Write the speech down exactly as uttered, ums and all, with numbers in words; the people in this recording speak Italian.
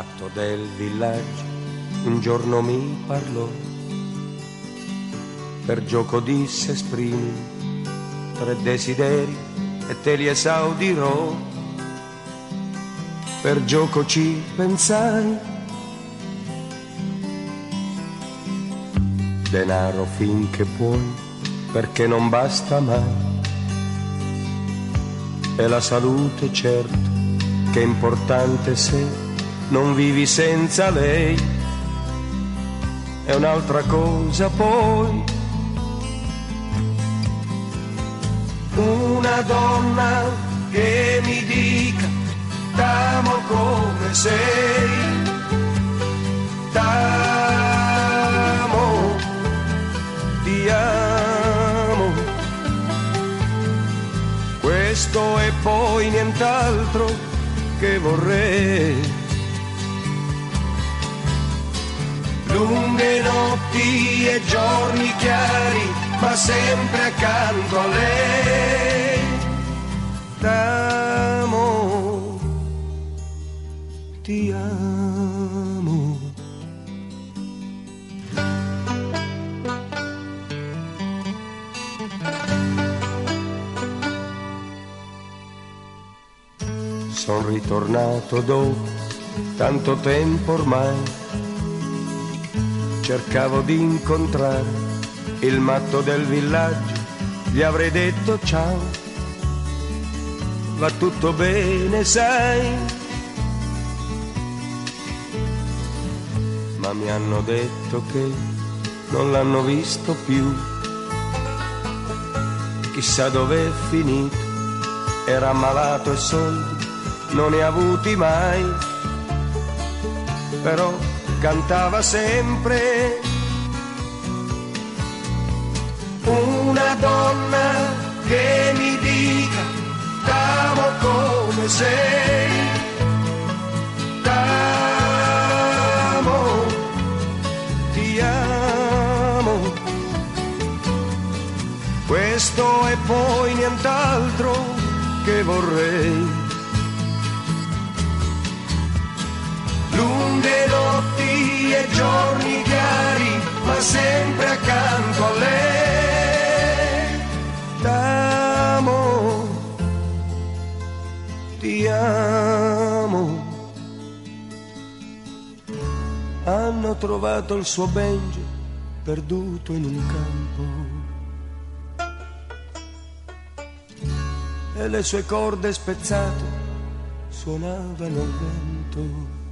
matto del villaggio un giorno mi parlò, per gioco disse esprimi tre desideri e te li esaudirò. Per gioco ci pensai, denaro finché puoi, perché non basta mai, e la salute certo che è importante se non vivi senza lei, è un'altra cosa poi. Una donna che mi dica t'amo come sei, t'amo, ti amo, questo e poi nient'altro che vorrei. Lunghe notti e giorni chiari, ma sempre accanto a lei. T'amo, ti amo. Son ritornato dopo tanto tempo ormai, cercavo di incontrare il matto del villaggio, gli avrei detto ciao, va tutto bene sai, ma mi hanno detto che non l'hanno visto più, chissà dove è finito, era ammalato e soldi non ne ha avuti mai, però cantava sempre. Una donna che mi dica t'amo come sei, t'amo, ti amo, questo e poi nient'altro che vorrei. Lunghe notti e giorni chiari, ma sempre accanto a lei. T'amo, ti amo. Hanno trovato il suo Benji perduto in un campo e le sue corde spezzate suonavano al vento.